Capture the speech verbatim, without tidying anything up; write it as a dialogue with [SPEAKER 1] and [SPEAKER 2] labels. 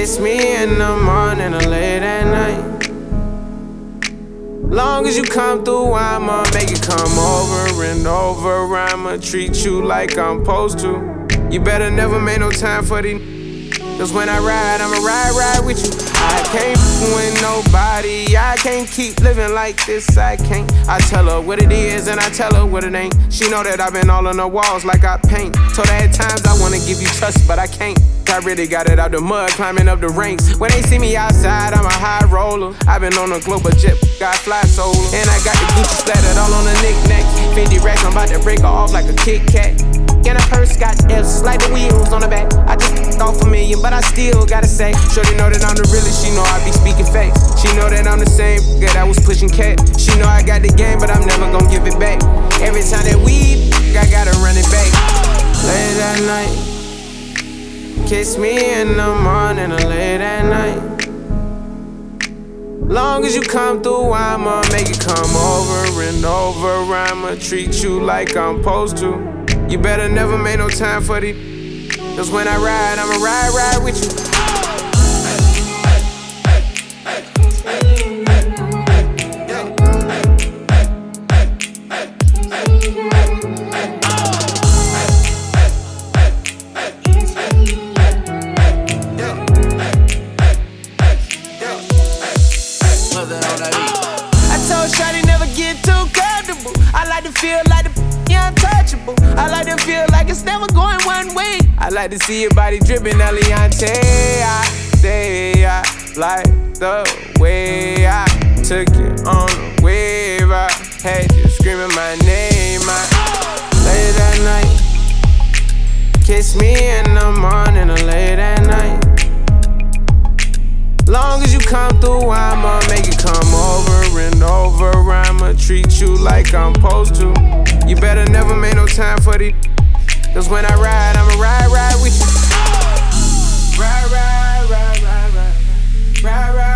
[SPEAKER 1] Kiss me in the morning or late at night. Long as you come through, I'ma make it come over and over. I'ma treat you like I'm supposed to. You better never make no time for these. Cause when I ride, I'ma ride, ride with you. I can't f with nobody. I can't keep living like this, I can't. I tell her what it is and I tell her what it ain't. She know that I've been all on the walls like I paint. Told her at times I wanna give you trust, but I can't. I really got it out the mud, climbing up the ranks. When they see me outside, I'm a high roller. I've been on a global jet, got fly solo. And I got the Gucci splattered all on the knick-knack. Fendi racks, I'm about to break her off like a Kit Kat. And her purse got F's, like the wheels on the back. I just off a million, but I still gotta say, shorty know that I'm the realest, she know I be speaking facts. She know that I'm the same girl that was pushing cat. She know I got the game, but I'm never gonna give it back. Every time that we, I gotta run it back. Late at night, kiss me in the morning or late at night. Long as you come through, I'ma make it come over and over. I'ma treat you like I'm supposed to. You better never make no time for these. Cause when I ride, I'ma ride, ride with you. I told Shawty never get too comfortable. I like to feel like the untouchable. I like to feel like it's never going one way. I like to see your body dripping Eliante. I say I like the way I took it on the wave. I had you screaming my name. I late at night, kiss me in the morning or late at night. Long as you come through, I'ma make it come over and over. I'ma treat you like I'm supposed to. You better never make no time for these. Cause when I ride, I'ma ride, ride with you. Ride, ride, ride, ride, ride, ride, ride.